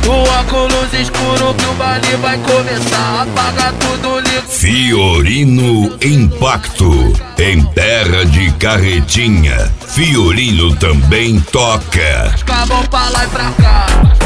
O óculos escuro que o baile vai começar. Apaga tudo, liga. Fiorino Impacto. Em terra de Carretinha, Fiorino também toca. Acabam pra lá e pra cá.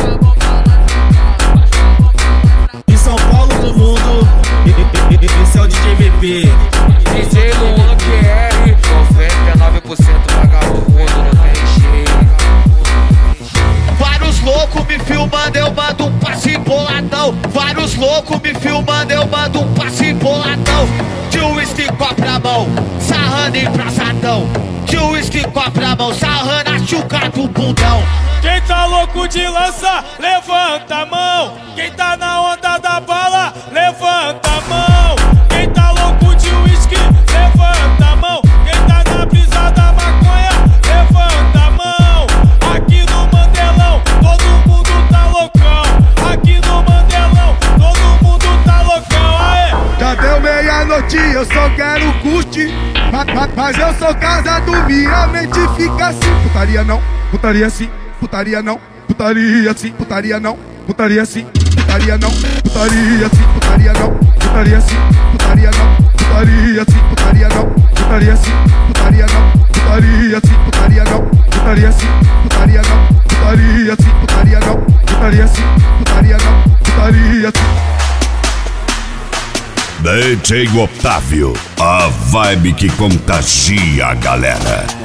Em São Paulo do mundo, esse é o DJ VP. DJ Luan QR, 99% vagabundo, não tem jeito. Vários loucos me filmando, eu mando um passe boladão. Vários loucos me filmando, eu mando um passe boladão. De uísque copo na mão, sarrando embraçadão. De uísque copo na mão, sarrando a chuca do bundão. Quem tá louco de lança, levanta a mão. Quem tá na onda da bala, levanta a mão. Quem tá louco de uísque, levanta a mão. Quem tá na brisa da maconha, levanta a mão. Aqui no Mandelão, todo mundo tá loucão. Aqui no Mandelão, todo mundo tá loucão. Aê! Já deu meia-noite, eu só quero curtir. Mas eu sou casado, minha mente fica assim. Putaria não, putaria sim. Putaria não, putaria sim. Putaria não, putaria sim. Putaria não, putaria sim. Putaria não, putaria sim. Putaria não, putaria sim. Putaria não, putaria sim. Putaria não, putaria sim. Putaria não, putaria sim. Putaria não, putaria sim. Putaria não, putaria sim. Putaria não, putaria sim. DJ Otávio, a vibe que contagia a galera.